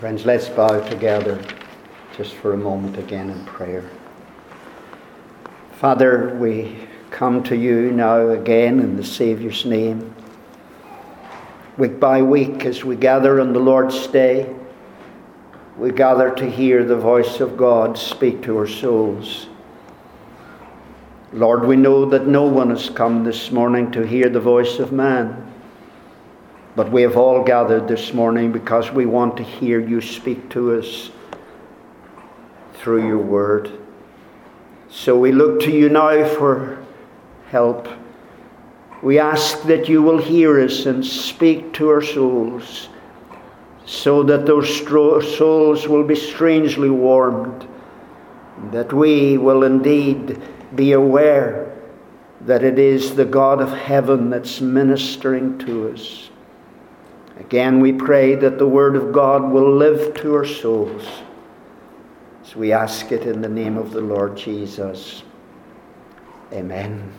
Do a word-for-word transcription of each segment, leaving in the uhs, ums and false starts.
Friends, let's bow together just for a moment again in prayer. Father, we come to you now again in the Saviour's name. Week by week, as we gather on the Lord's Day, we gather to hear the voice of God speak to our souls. Lord, we know that no one has come this morning to hear the voice of man. But we have all gathered this morning because we want to hear you speak to us through your word. So we look to you now for help. We ask that you will hear us and speak to our souls, so that those souls will be strangely warmed, that we will indeed be aware that it is the God of heaven that's ministering to us. Again, we pray that the Word of God will live to our souls. So we ask it in the name of the Lord Jesus. Amen.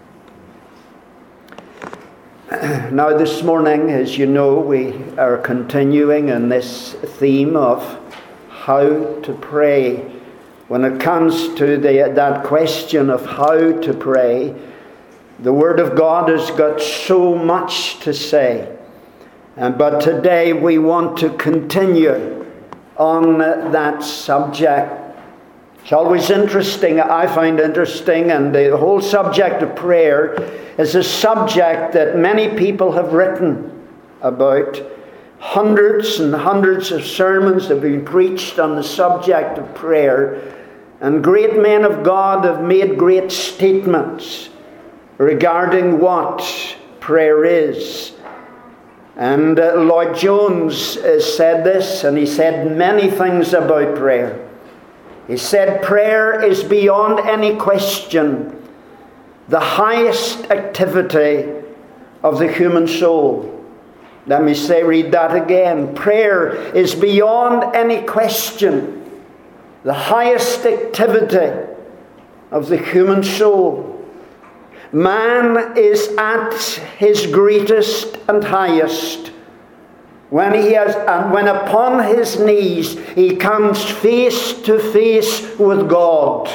Now this morning, as you know, we are continuing in this theme of how to pray. When it comes to the, that question of how to pray, the Word of God has got so much to say. Um, but today we want to continue on that subject. It's always interesting, I find interesting, and the whole subject of prayer is a subject that many people have written about. Hundreds and hundreds of sermons have been preached on the subject of prayer, and great men of God have made great statements regarding what prayer is. And uh, Lloyd Jones uh, said this, and he said many things about prayer. He said, prayer is beyond any question the highest activity of the human soul. Let me say, read that again. Prayer is beyond any question the highest activity of the human soul. Man is at his greatest and highest when he has, and when upon his knees he comes face to face with God.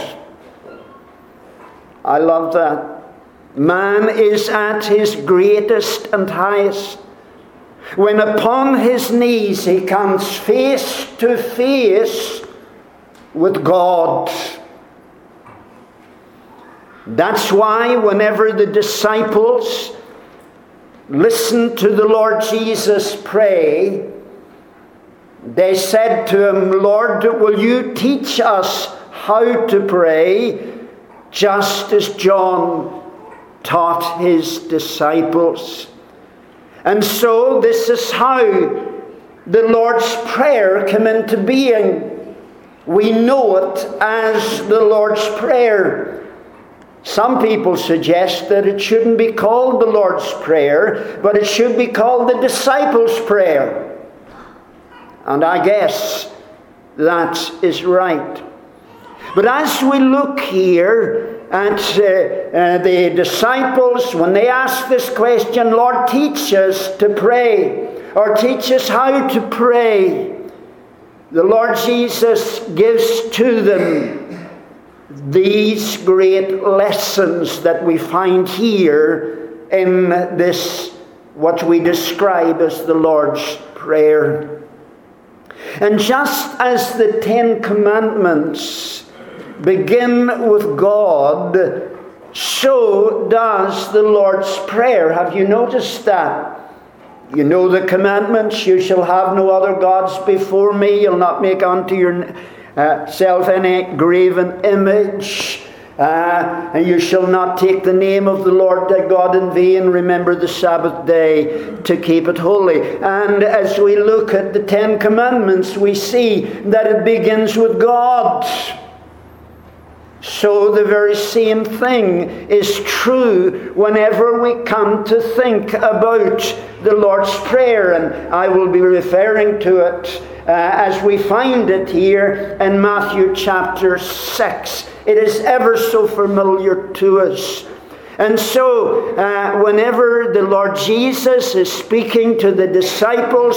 I love that. Man is at his greatest and highest when upon his knees he comes face to face with God. That's why whenever the disciples listened to the Lord Jesus pray, they said to him, Lord, will you teach us how to pray, just as John taught his disciples? And so this is how the Lord's Prayer came into being. We know it as the Lord's Prayer. Some people suggest that it shouldn't be called the Lord's Prayer, but it should be called the Disciples' Prayer. And I guess that is right. But as we look here at uh, uh, the disciples, when they ask this question, Lord, teach us to pray, or teach us how to pray, the Lord Jesus gives to them these great lessons that we find here in this, what we describe as the Lord's Prayer. And just as the Ten Commandments begin with God, so does the Lord's Prayer. Have you noticed that? You know the commandments: you shall have no other gods before me, you'll not make unto your Uh, self any graven image, uh, and you shall not take the name of the Lord thy God in vain. Remember the Sabbath day to keep it holy. And as we look at the Ten Commandments, we see that it begins with God. So the very same thing is true whenever we come to think about the Lord's Prayer, and I will be referring to it Uh, as we find it here in Matthew chapter six. It is ever so familiar to us. And so, uh, whenever the Lord Jesus is speaking to the disciples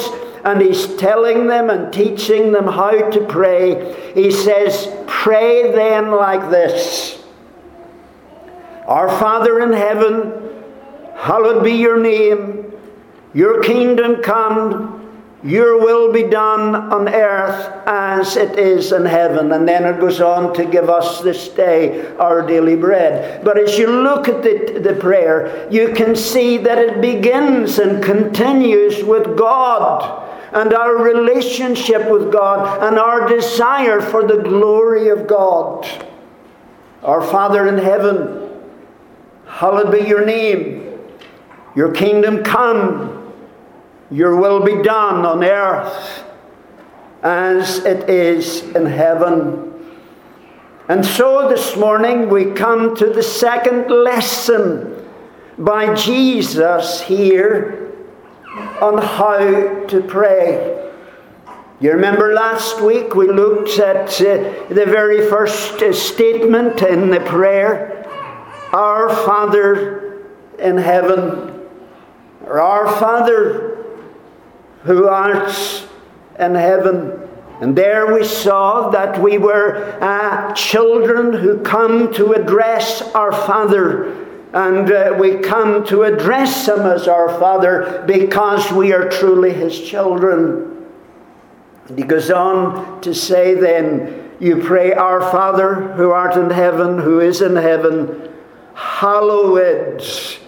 and he's telling them and teaching them how to pray. He says, pray then like this. Our Father in heaven, hallowed be your name. Your kingdom come. Your will be done on earth as it is in heaven. And then it goes on to give us this day our daily bread. But as you look at the, the prayer, you can see that it begins and continues with God and our relationship with God and our desire for the glory of God. Our Father in heaven, hallowed be your name. Your kingdom come. Your will be done on earth as it is in heaven. And so this morning we come to the second lesson by Jesus here on how to pray. You remember last week we looked at uh, the very first uh, statement in the prayer, Our Father in heaven, or Our Father who art in heaven. And there we saw that we were uh, children who come to address our Father. And uh, we come to address Him as our Father because we are truly His children. And he goes on to say then, you pray, Our Father who art in heaven, who is in heaven, hallowed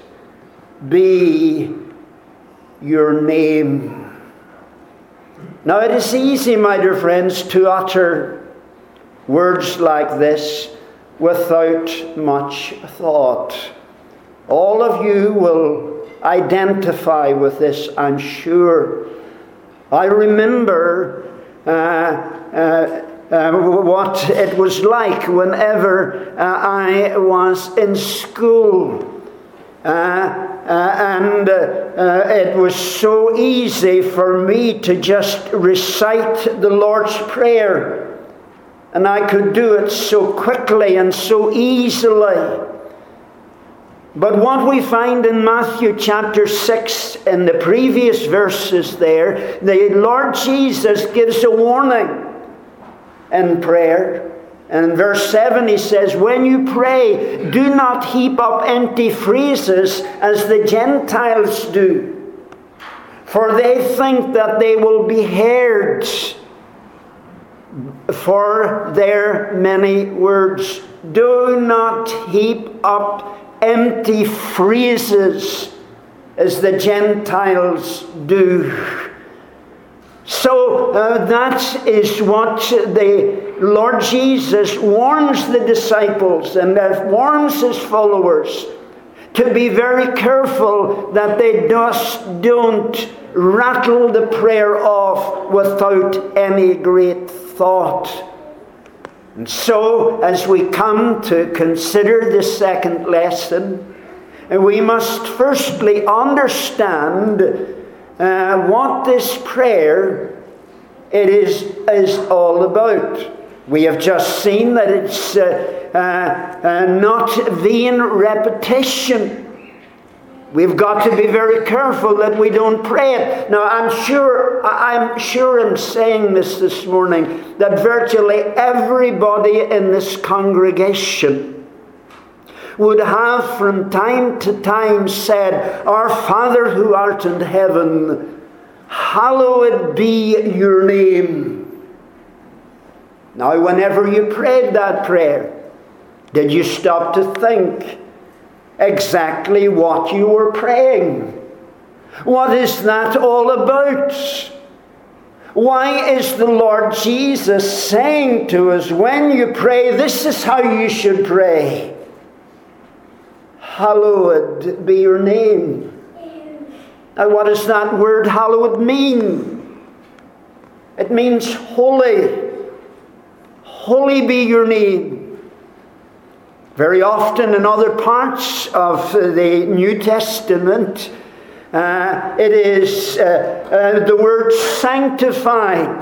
be your name. Now it is easy, my dear friends, to utter words like this without much thought. All of you will identify with this, I'm sure. I remember uh, uh, uh, what it was like whenever uh, I was in school. Uh, uh, and uh, uh, it was so easy for me to just recite the Lord's Prayer. And I could do it so quickly and so easily. But what we find in Matthew chapter six, in the previous verses there, the Lord Jesus gives a warning in prayer. And in verse seven he says, when you pray, do not heap up empty phrases as the Gentiles do, for they think that they will be heard for their many words. Do not heap up empty phrases as the Gentiles do. So uh, that is what the Lord Jesus warns the disciples and that warns His followers to be very careful that they just don't rattle the prayer off without any great thought. And so as we come to consider this second lesson, we must firstly understand Uh, what this prayer it is is all about. We have just seen that it's uh, uh, uh, not vain repetition. We've got to be very careful that we don't pray it. Now, I'm sure I'm sure I'm saying this this morning that virtually everybody in this congregation would have from time to time said, Our Father who art in heaven, hallowed be your name. Now, whenever you prayed that prayer, did you stop to think exactly what you were praying? What is that all about? Why is the Lord Jesus saying to us, when you pray, this is how you should pray? Hallowed be your name. Now, what does that word hallowed mean? It means holy. Holy be your name. Very often in other parts of the New Testament, uh, it is uh, uh, the word sanctified.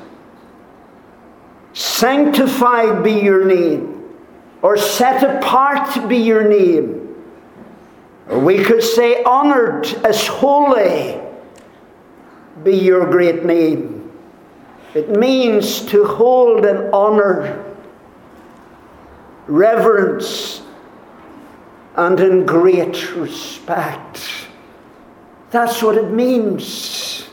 Sanctified be your name. Or set apart be your name. We could say honored as holy be your great name. It means to hold in honor, reverence, and in great respect. That's what it means.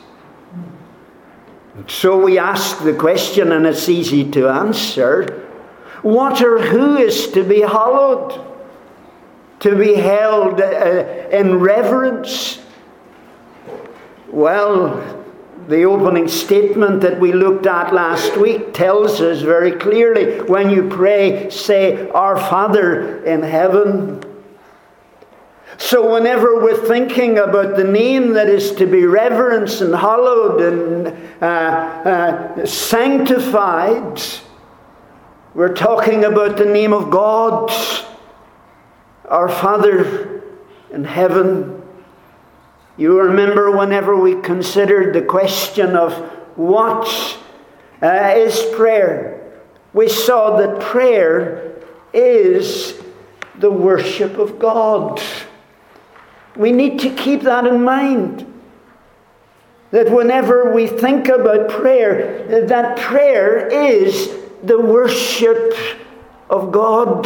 So we ask the question, and it's easy to answer. What or who is to be hallowed? To be held uh, in reverence? Well, the opening statement that we looked at last week tells us very clearly, when you pray, say, Our Father in heaven. So whenever we're thinking about the name that is to be reverenced and hallowed and uh, uh, sanctified, we're talking about the name of God, our Father in heaven. You remember whenever we considered the question of what uh, is prayer, we saw that prayer is the worship of God. We need to keep that in mind. That whenever we think about prayer, that prayer is the worship of God.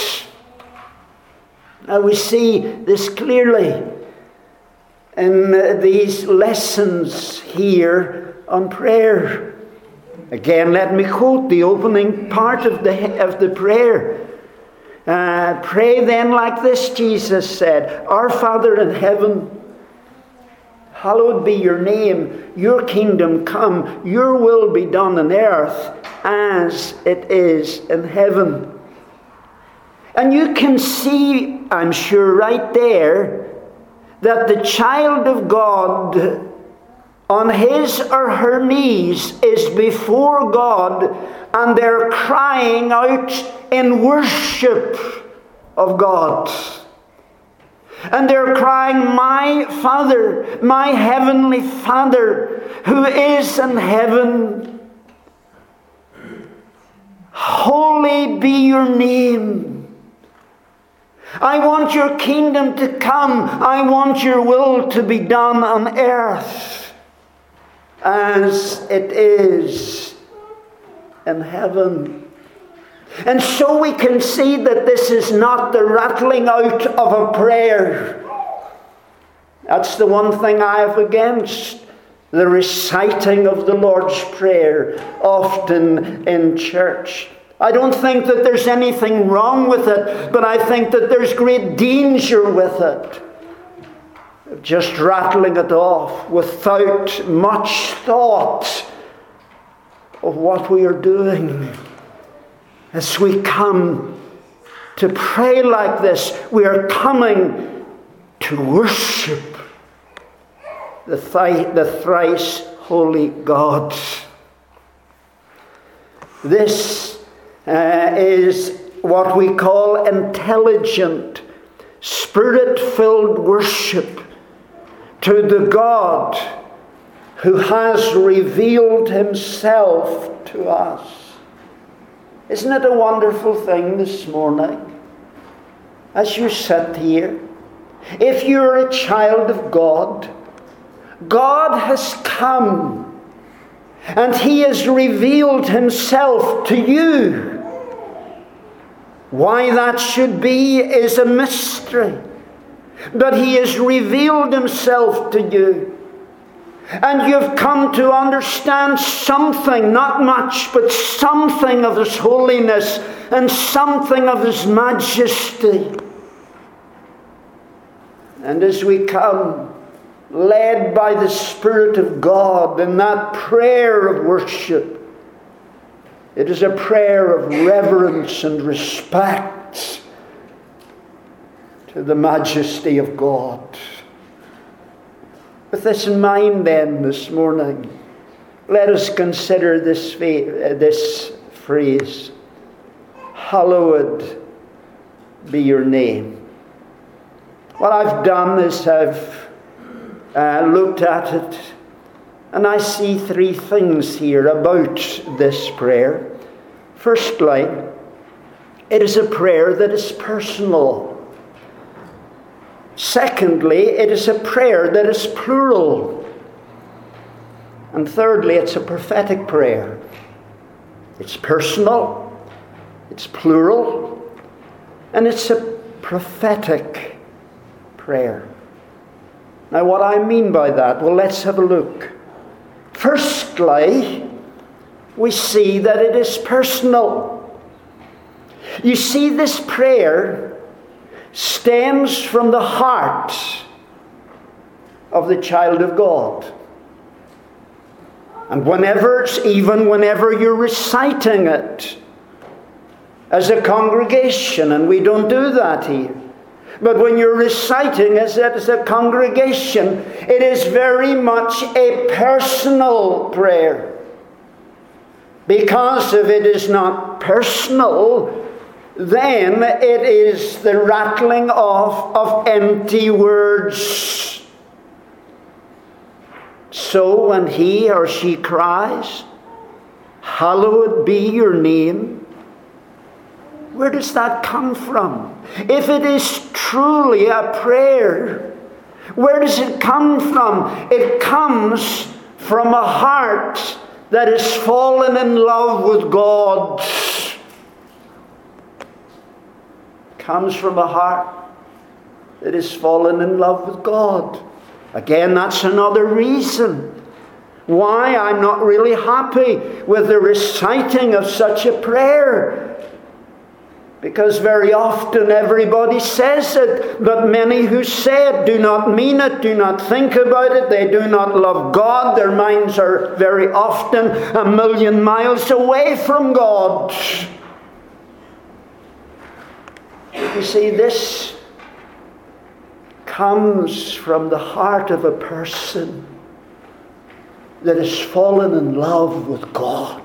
Now we see this clearly in uh, these lessons here on prayer. Again, let me quote the opening part of the, of the prayer. Uh, pray then like this, Jesus said, Our Father in heaven, hallowed be your name, your kingdom come, your will be done on earth as it is in heaven. And you can see, I'm sure, right there, that the child of God on his or her knees is before God, and they're crying out in worship of God. And they're crying, My Father, my heavenly Father, who is in heaven, holy be your name. I want your kingdom to come. I want your will to be done on earth as it is in heaven. And so we can see that this is not the rattling out of a prayer. That's the one thing I have against the reciting of the Lord's Prayer, often in church. I don't think that there's anything wrong with it, but I think that there's great danger with it. Just rattling it off without much thought of what we are doing. As we come to pray like this, we are coming to worship the, th- the thrice holy God. This uh, is what we call intelligent, spirit-filled worship to the God who has revealed himself to us. Isn't it a wonderful thing this morning, as you sit here? If you're a child of God, God has come and he has revealed himself to you. Why that should be is a mystery. But he has revealed himself to you. And you've come to understand something, not much, but something of his holiness and something of his majesty. And as we come, led by the Spirit of God in that prayer of worship, it is a prayer of reverence and respect to the majesty of God. With this in mind then this morning, let us consider this, fa- this phrase, hallowed be your name. What I've done is I've uh, looked at it, and I see three things here about this prayer. Firstly, it is a prayer that is personal. Secondly, it is a prayer that is plural. And thirdly, it's a prophetic prayer. It's personal, it's plural, and it's a prophetic prayer. Now, what I mean by that, well, let's have a look. Firstly, we see that it is personal. You see, this prayer stems from the heart of the child of God. And whenever, even whenever you're reciting it as a congregation, and we don't do that here, but when you're reciting as a congregation, it is very much a personal prayer. Because if it is not personal, then it is the rattling off of empty words. So when he or she cries, "Hallowed be your name," where does that come from? If it is truly a prayer, where does it come from? It comes from a heart that has fallen in love with God. It comes from a heart that has fallen in love with God. Again, that's another reason why I'm not really happy with the reciting of such a prayer. Because very often everybody says it, but many who say it do not mean it, do not think about it, they do not love God. Their minds are very often a million miles away from God. You see, this comes from the heart of a person that has fallen in love with God.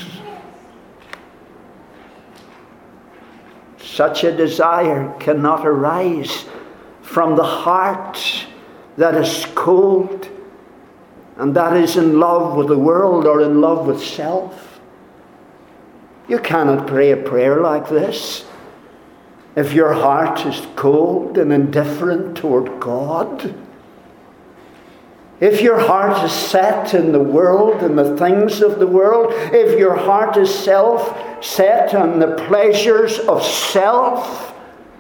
Such a desire cannot arise from the heart that is cold and that is in love with the world or in love with self. You cannot pray a prayer like this if your heart is cold and indifferent toward God. If your heart is set in the world and the things of the world, if your heart is self set on the pleasures of self,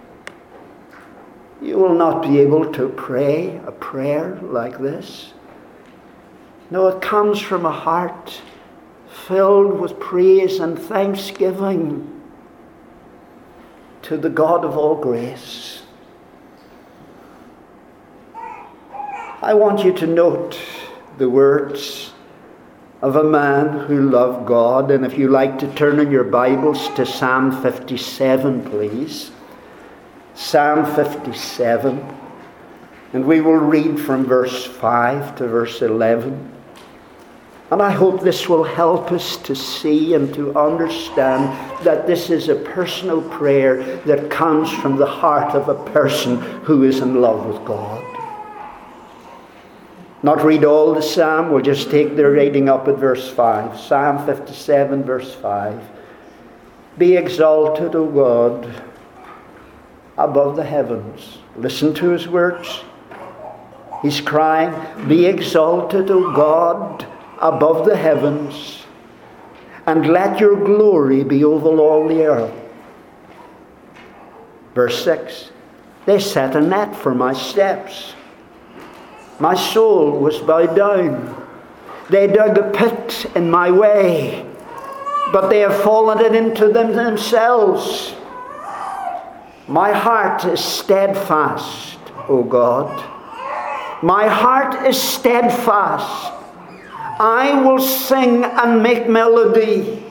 you will not be able to pray a prayer like this. No, it comes from a heart filled with praise and thanksgiving to the God of all grace. I want you to note the words of a man who loved God. And if you like to turn in your Bibles to Psalm fifty-seven, please. Psalm fifty-seven. And we will read from verse five to verse eleven. And I hope this will help us to see and to understand that this is a personal prayer that comes from the heart of a person who is in love with God. Not read all the psalm, we'll just take the reading up at verse five. Psalm fifty-seven, verse five. Be exalted, O God, above the heavens. Listen to his words. He's crying, be exalted, O God, above the heavens, and let your glory be over all the earth. Verse six. They set a net for my steps. My soul was bowed down. They dug a pit in my way, but they have fallen it into them themselves. My heart is steadfast, O God. My heart is steadfast. I will sing and make melody.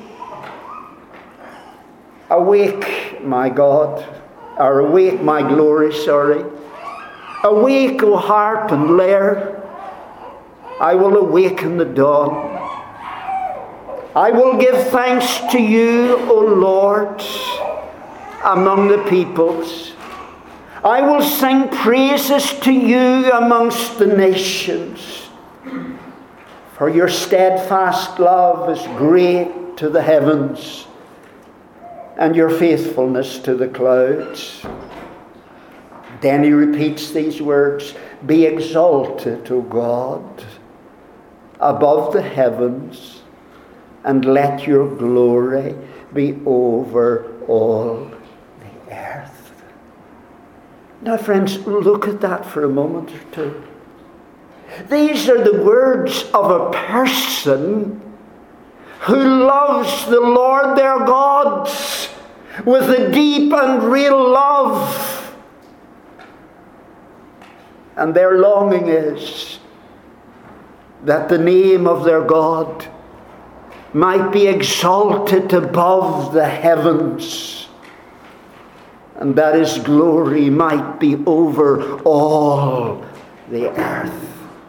Awake, my God, or awake, my glory, sorry. Awake, O harp and lyre. I will awaken the dawn. I will give thanks to you, O Lord, among the peoples. I will sing praises to you amongst the nations. For your steadfast love is great to the heavens, and your faithfulness to the clouds. Then he repeats these words, be exalted, O God, above the heavens, and let your glory be over all the earth. Now, friends, look at that for a moment or two. These are the words of a person who loves the Lord their God with a deep and real love. And their longing is that the name of their God might be exalted above the heavens, and that His glory might be over all the earth.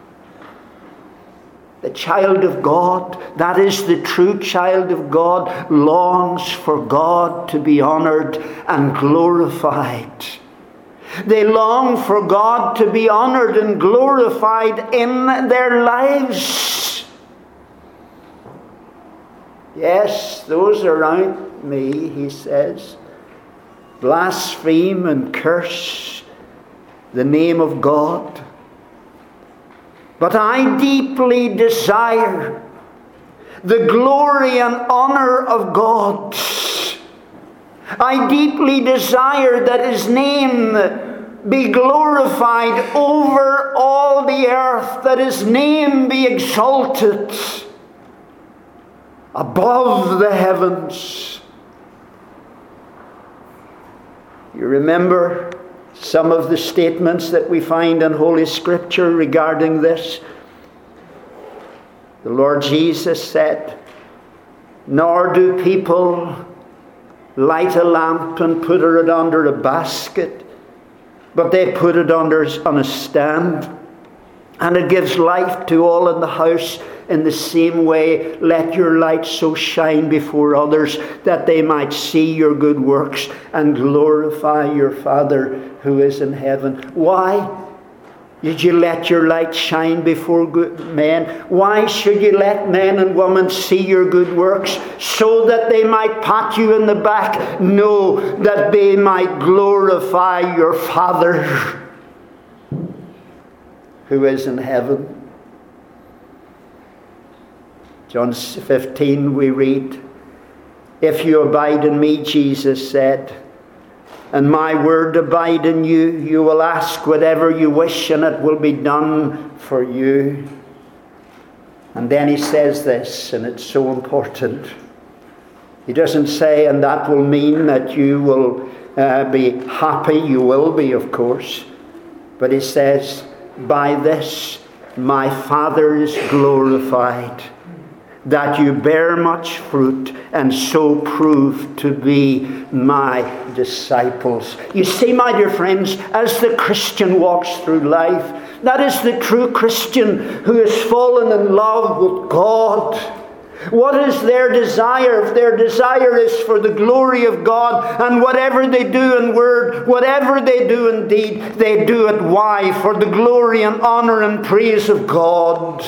The child of God, that is the true child of God, longs for God to be honored and glorified. They long for God to be honored and glorified in their lives. Yes, those around me, he says, blaspheme and curse the name of God. But I deeply desire the glory and honor of God. I deeply desire that His name be glorified over all the earth, that His name be exalted above the heavens. You remember some of the statements that we find in Holy Scripture regarding this. The Lord Jesus said, "Nor do people light a lamp and put it under a basket, but they put it under on a stand, and it gives light to all in the house. In the same way, let your light so shine before others that they might see your good works and glorify your Father who is in heaven." Why did you let your light shine before good men? Why should you let men and women see your good works? So that they might pat you in the back? No, that they might glorify your Father who is in heaven. John fifteen we read, "If you abide in me," Jesus said, "and my word abide in you, you will ask whatever you wish, and it will be done for you." And then he says this, and it's so important. He doesn't say, "and that will mean that you will uh, be happy." You will be, of course. But he says, "By this my Father is glorified, that you bear much fruit, and so prove to be my disciples." You see, my dear friends, as the Christian walks through life, that is the true Christian who has fallen in love with God. What is their desire? Their desire is for the glory of God, and whatever they do in word, whatever they do in deed, they do it. Why? For the glory and honor and praise of God.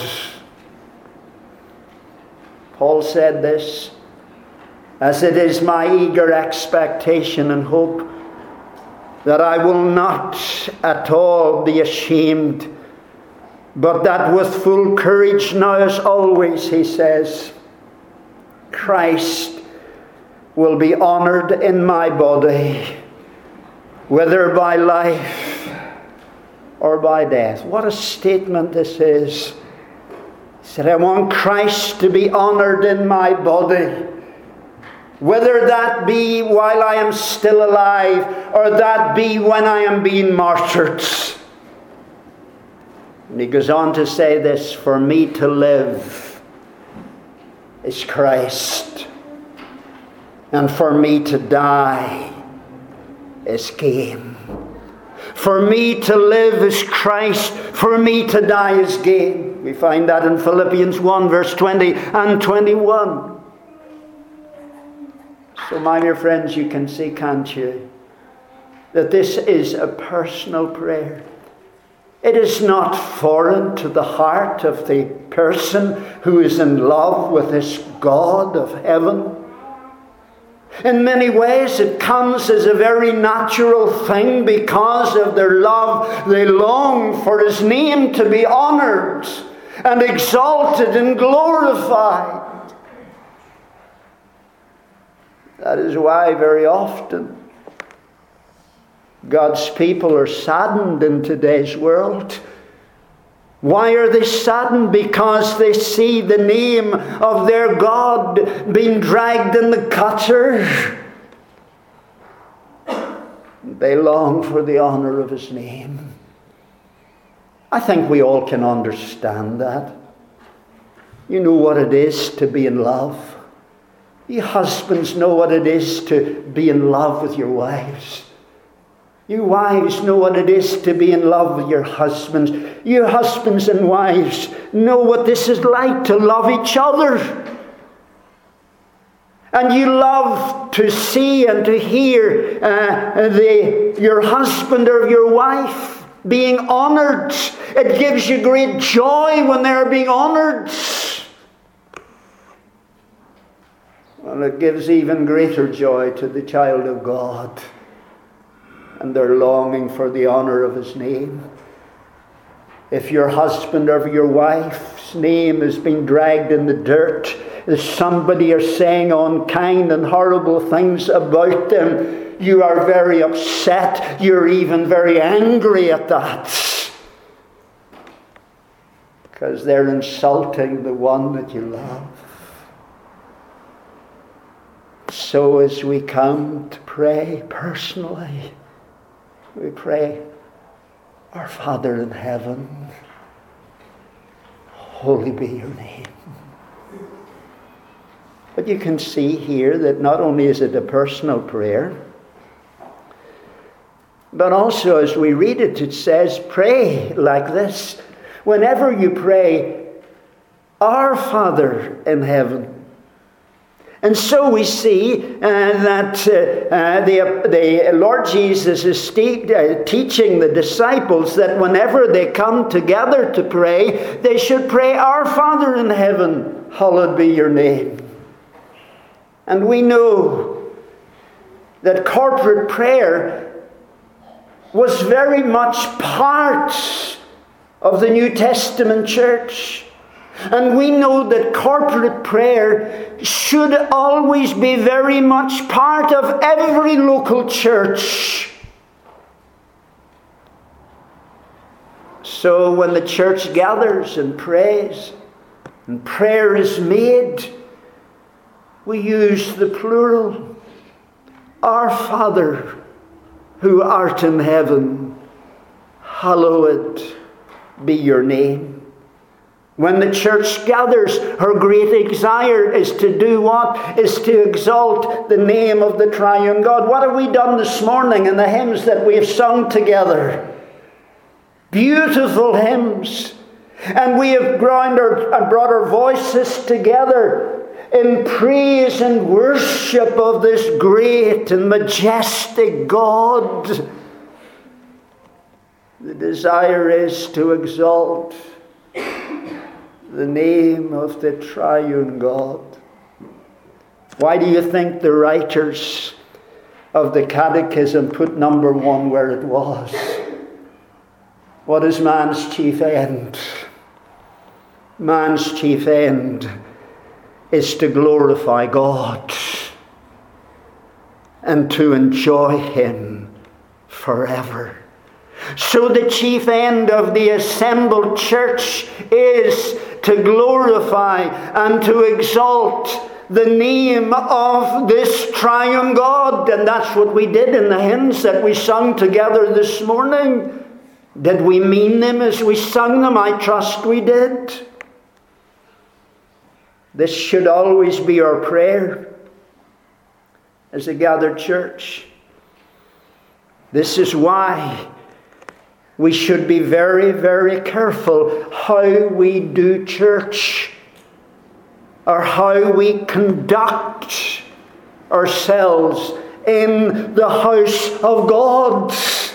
Paul said this, "As it is my eager expectation and hope that I will not at all be ashamed, but that with full courage now as always," he says, "Christ will be honored in my body, whether by life or by death." What a statement this is. He said, "I want Christ to be honored in my body, whether that be while I am still alive, or that be when I am being martyred." And he goes on to say this, "For me to live is Christ, and for me to die is gain." For me to live is Christ, for me to die is gain. We find that in Philippians one, verse twenty and twenty-one. So, my dear friends, you can see, can't you, that this is a personal prayer. It is not foreign to the heart of the person who is in love with this God of heaven. In many ways, it comes as a very natural thing because of their love. They long for His name to be honored. and exalted and glorified. That is why very often God's people are saddened in today's world. Why are they saddened? Because they see the name of their God being dragged in the gutter. They long for the honor of His name. I think we all can understand that. You know what it is to be in love. You husbands know what it is to be in love with your wives. You wives know what it is to be in love with your husbands. You husbands and wives know what this is like to love each other. And you love to see and to hear uh, the, your husband or your wife being honoured. It gives you great joy when they're being honoured. Well, it gives even greater joy to the child of God. And they're longing for the honour of His name. If your husband or your wife's name is being dragged in the dirt, if somebody are saying unkind and horrible things about them, you are very upset. You're even very angry at that. Because they're insulting the one that you love. So as we come to pray personally, we pray, Our Father in heaven, holy be your name. But you can see here that not only is it a personal prayer, but also as we read it, it says, pray like this. Whenever you pray, Our Father in heaven. And so we see uh, that uh, uh, the, the Lord Jesus is te- uh, teaching the disciples that whenever they come together to pray, they should pray, Our Father in heaven, hallowed be your name. And we know that corporate prayer was very much part of the New Testament church. And we know that corporate prayer should always be very much part of every local church. So when the church gathers and prays, and prayer is made, we use the plural. Our Father, who art in heaven, hallowed be your name. When the church gathers, her great desire is to do what? Is to exalt the name of the triune God. What have we done this morning in the hymns that we have sung together? Beautiful hymns. And we have ground our, and brought our voices together in praise and worship of this great and majestic God. The desire is to exalt the name of the triune God. Why do you think the writers of the Catechism put number one where it was? What is man's chief end? Man's chief end is to glorify God and to enjoy Him forever. So the chief end of the assembled church is to glorify and to exalt the name of this triune God. And that's what we did in the hymns that we sung together this morning. Did we mean them as we sung them? I trust we did. This should always be our prayer as a gathered church. This is why we should be very, very careful how we do church, or how we conduct ourselves in the house of God.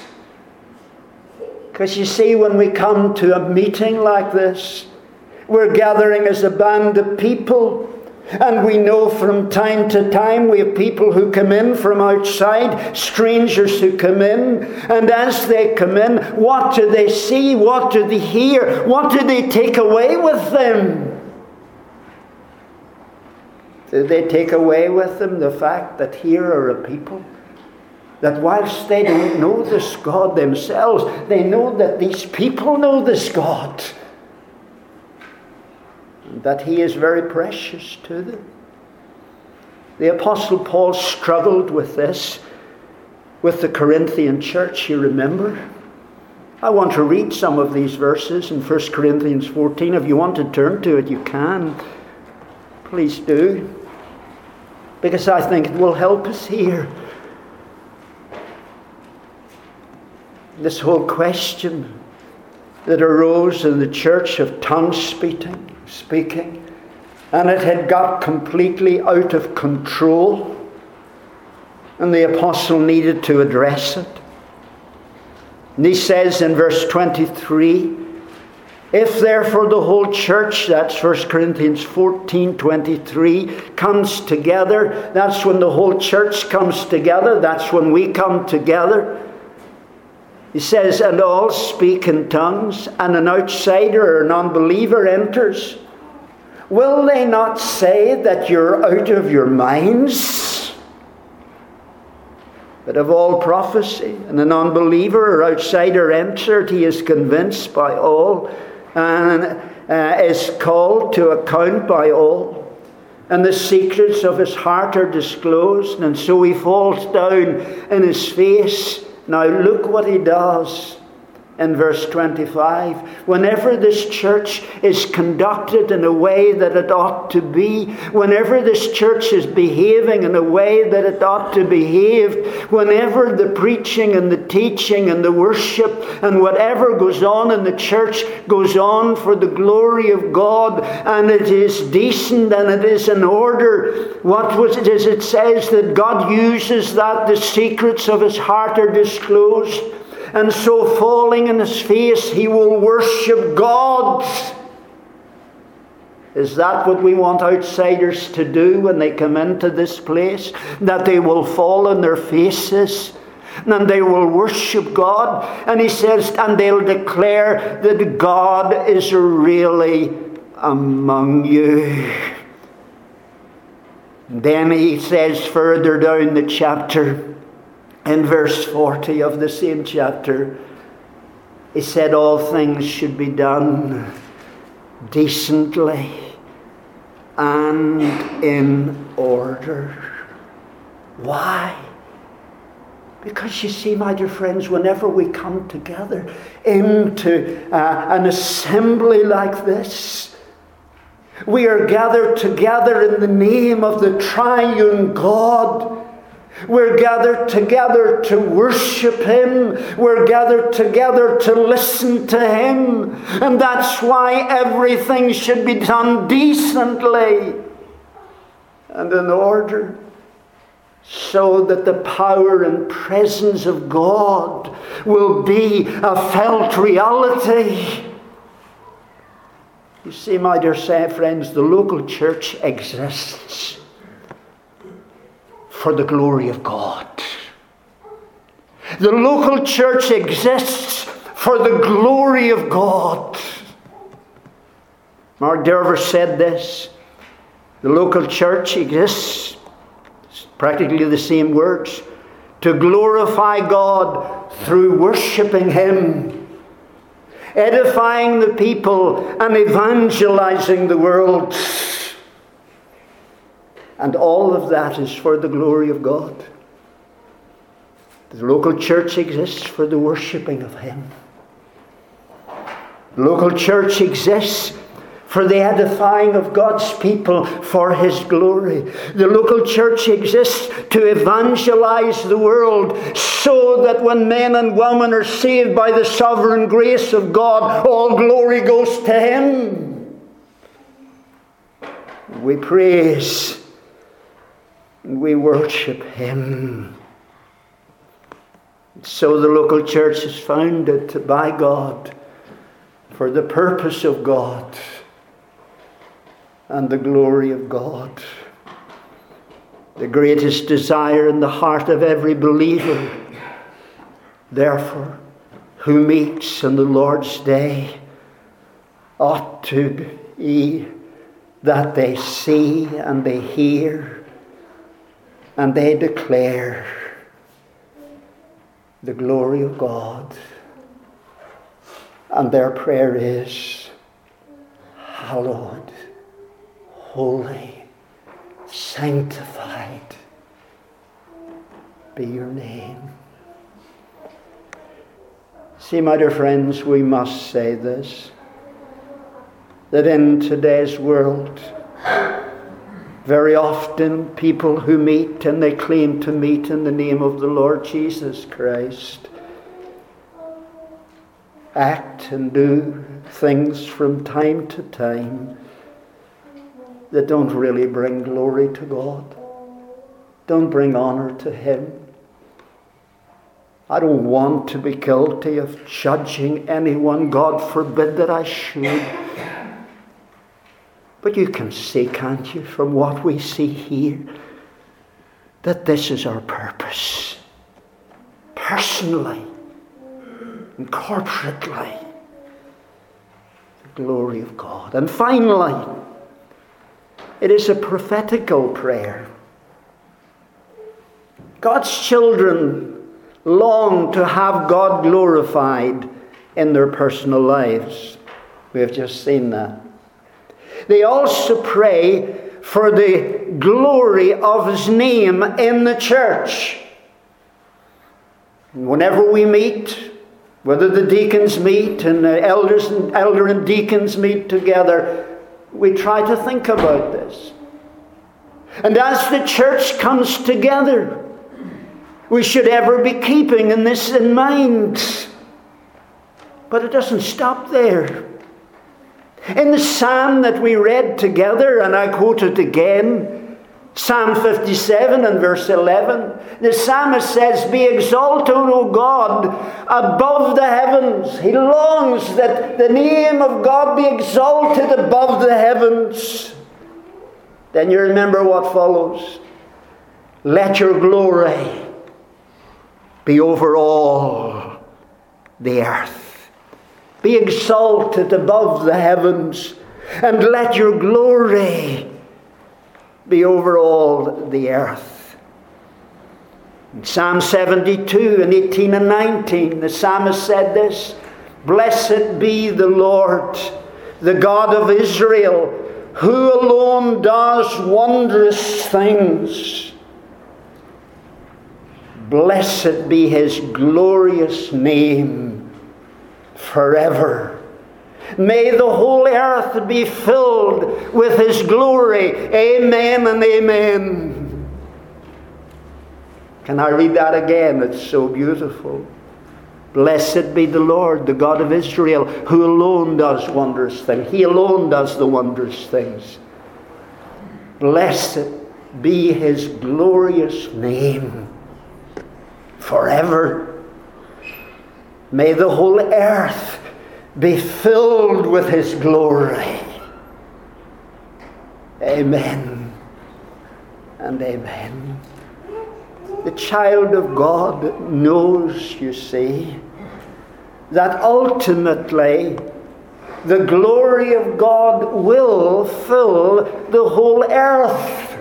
Because you see, when we come to a meeting like this, we're gathering as a band of people And we know from time to time we have people who come in from outside, strangers who come in, and as they come in, what do they see? What do they hear? What do they take away with them? Do they take away with them the fact that here are a people that whilst they don't know this God themselves, they know that these people know this God, and that He is very precious to them? The Apostle Paul struggled with this with the Corinthian church, you remember? I want to read some of these verses in First Corinthians fourteen. If you want to turn to it, you can. Please do. Because I think it will help us here. This whole question that arose in the church of tongue speaking, speaking, and it had got completely out of control, and the apostle needed to address it. And he says in verse twenty-three, if therefore the whole church, that's First Corinthians fourteen twenty-three, comes together, that's when the whole church comes together, that's when we come together. He says, and all speak in tongues, and an outsider or an unbeliever enters. Will they not say that you're out of your minds? But of all prophecy, and an unbeliever or outsider entered, he is convinced by all, and uh, is called to account by all. And the secrets of his heart are disclosed, and so he falls down in his face. Now look what he does in verse twenty-five. Whenever this church is conducted in a way that it ought to be, whenever this church is behaving in a way that it ought to behave, whenever the preaching and the teaching and the worship and whatever goes on in the church goes on for the glory of God, and it is decent and it is in order, what was it as it says that God uses that the secrets of his heart are disclosed? And so falling in his face, he will worship God. Is that what we want outsiders to do when they come into this place? That they will fall on their faces and they will worship God? And he says, and they'll declare that God is really among you. Then he says further down the chapter, in verse forty of the same chapter, he said all things should be done decently and in order. Why? Because you see, my dear friends, whenever we come together into uh, an assembly like this, we are gathered together in the name of the triune God. We're gathered together to worship Him. We're gathered together to listen to Him. And that's why everything should be done decently and in order, so that the power and presence of God will be a felt reality. You see, my dear friends, the local church exists for the glory of God. The local church exists for the glory of God. Mark Derver said this: the local church exists, practically the same words, to glorify God through worshipping Him, edifying the people and evangelizing the world. And all of that is for the glory of God. The local church exists for the worshipping of Him. The local church exists for the edifying of God's people for His glory. The local church exists to evangelize the world, so that when men and women are saved by the sovereign grace of God, all glory goes to Him. We praise and we worship Him. So the local church is founded by God for the purpose of God. and the glory of God. The greatest desire in the heart of every believer, therefore, who meets on the Lord's day, ought to be that they see and they hear and they declare the glory of God. And their prayer is, hallowed, holy, sanctified be your name. See, my dear friends, we must say this, that in today's world, very often people who meet and they claim to meet in the name of the Lord Jesus Christ act and do things from time to time that don't really bring glory to God, don't bring honor to Him. I don't want to be guilty of judging anyone. God forbid that I should. But you can see, can't you, from what we see here, that this is our purpose. Personally and corporately. The glory of God. And finally, it is a prophetical prayer. God's children long to have God glorified in their personal lives. We have just seen that. They also pray for the glory of His name in the church. Whenever we meet, whether the deacons meet and the elders and elder and deacons meet together, we try to think about this. And as the church comes together, we should ever be keeping in this in mind. But it doesn't stop there. In the psalm that we read together, and I quote it again, Psalm fifty-seven and verse eleven, the psalmist says, "Be exalted, O God, above the heavens." He longs that the name of God be exalted above the heavens. Then you remember what follows. Let your glory be over all the earth. Be exalted above the heavens, and let your glory be over all the earth. In Psalm seventy-two and eighteen and nineteen, the psalmist said this, "Blessed be the Lord, the God of Israel, who alone does wondrous things. Blessed be His glorious name forever. May the whole earth be filled with His glory. Amen and amen." Can I read that again? It's so beautiful. Blessed be the Lord, the God of Israel, who alone does wondrous things. He alone does the wondrous things. Blessed be His glorious name forever. May the whole earth be filled with His glory. Amen and amen. The child of God knows, you see, that ultimately the glory of God will fill the whole earth.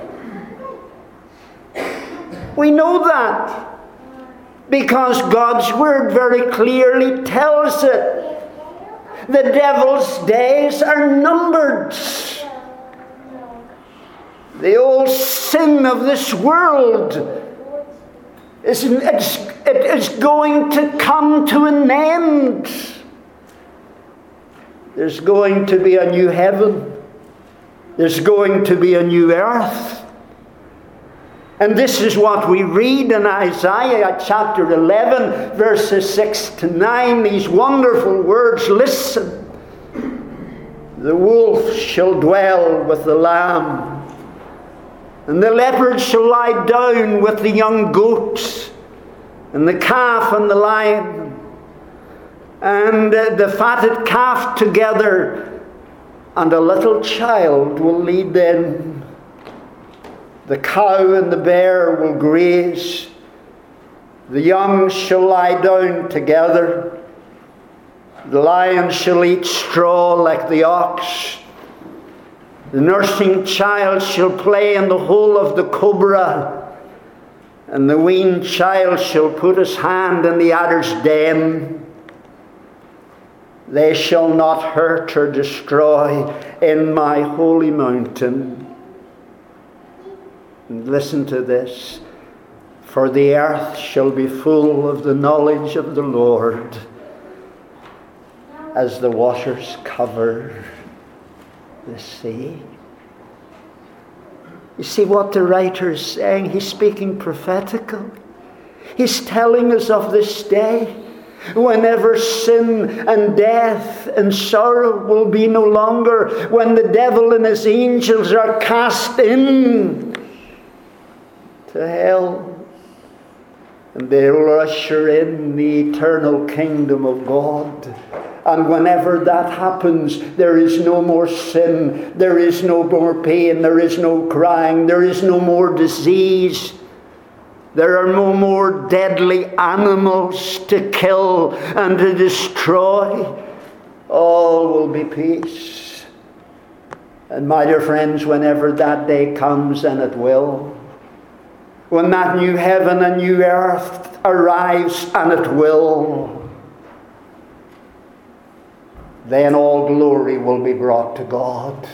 We know that because God's Word very clearly tells it. The devil's days are numbered. The old sin of this world is it's, it is going to come to an end. There's going to be a new heaven. There's going to be a new earth. And this is what we read in Isaiah chapter eleven, verses six to nine. These wonderful words. Listen. "The wolf shall dwell with the lamb, and the leopard shall lie down with the young goats, and the calf and the lion, and the fatted calf together, and a little child will lead them. The cow and the bear will graze. The young shall lie down together. The lion shall eat straw like the ox. The nursing child shall play in the hole of the cobra, and the weaned child shall put his hand in the adder's den. They shall not hurt or destroy in my holy mountain. And listen to this. For the earth shall be full of the knowledge of the Lord, as the waters cover the sea. You see what the writer is saying? He's speaking prophetically. He's telling us of this day, whenever sin and death and sorrow will be no longer, when the devil and his angels are cast in to hell, and they will usher in the eternal kingdom of God. And whenever that happens, there is no more sin, there is no more pain, there is no crying, there is no more disease. There are no more deadly animals to kill and to destroy. All will be peace. And my dear friends, whenever that day comes, and it will, when that new heaven and new earth arrives, and it will, then all glory will be brought to God.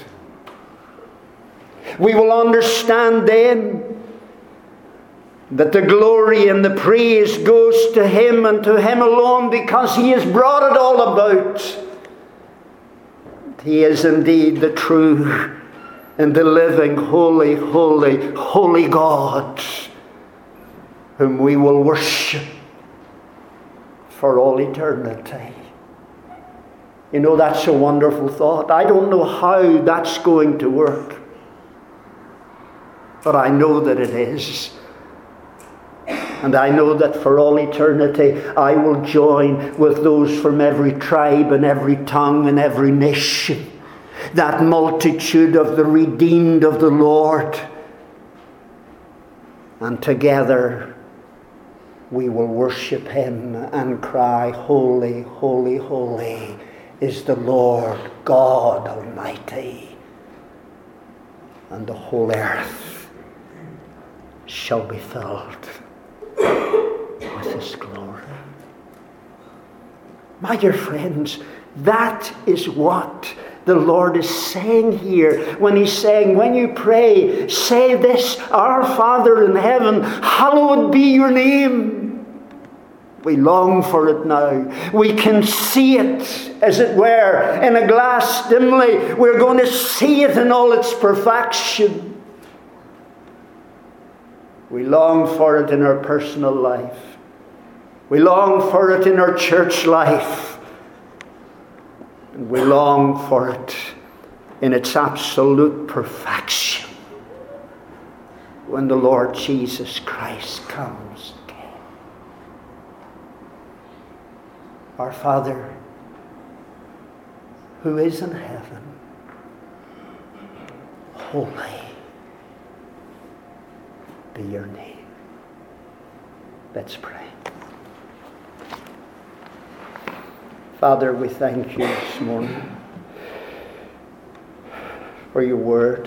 We will understand then that the glory and the praise goes to Him and to Him alone, because He has brought it all about. He is indeed the true and the living, holy, holy, holy God, whom we will worship for all eternity. You know, that's a wonderful thought. I don't know how that's going to work, but I know that it is. And I know that for all eternity I will join with those from every tribe and every tongue and every nation, that multitude of the redeemed of the Lord. And together we will worship Him and cry, holy, holy, holy is the Lord God Almighty. And the whole earth shall be filled with His glory. My dear friends, that is what the Lord is saying here when He's saying, when you pray, say this: Our Father in heaven, hallowed be your name. We long for it now. We can see it, as it were, in a glass dimly. We're going to see it in all its perfection. We long for it in our personal life. We long for it in our church life. And we long for it in its absolute perfection when the Lord Jesus Christ comes again. Our Father, who is in heaven, holy be your name. Let's pray. Father, we thank you this morning for your word.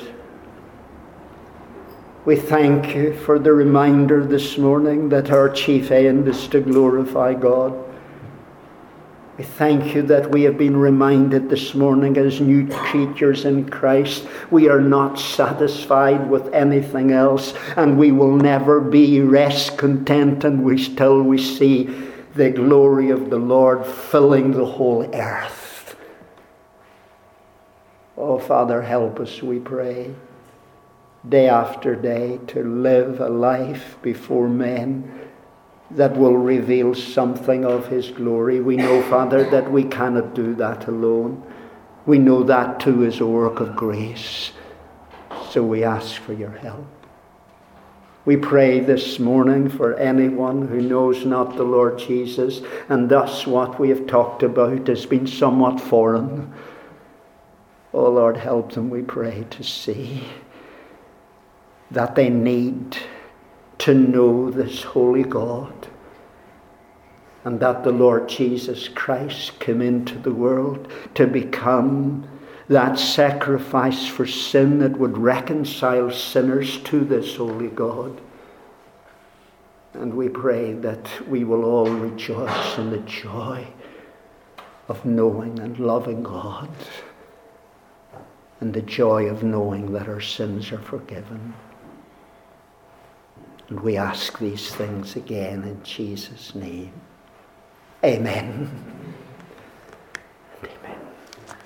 We thank you for the reminder this morning that our chief end is to glorify God. We thank you that we have been reminded this morning as new creatures in Christ, we are not satisfied with anything else, and we will never be rest content until we see the glory of the Lord filling the whole earth. Oh, Father, help us, we pray, day after day to live a life before men that will reveal something of His glory. We know, Father, that we cannot do that alone. We know that too is a work of grace. So we ask for your help. We pray this morning for anyone who knows not the Lord Jesus, and thus what we have talked about has been somewhat foreign. Oh Lord, help them, we pray, to see that they need to know this holy God, and that the Lord Jesus Christ came into the world to become that sacrifice for sin that would reconcile sinners to this holy God. And we pray that we will all rejoice in the joy of knowing and loving God, and the joy of knowing that our sins are forgiven. And we ask these things again in Jesus' name. Amen.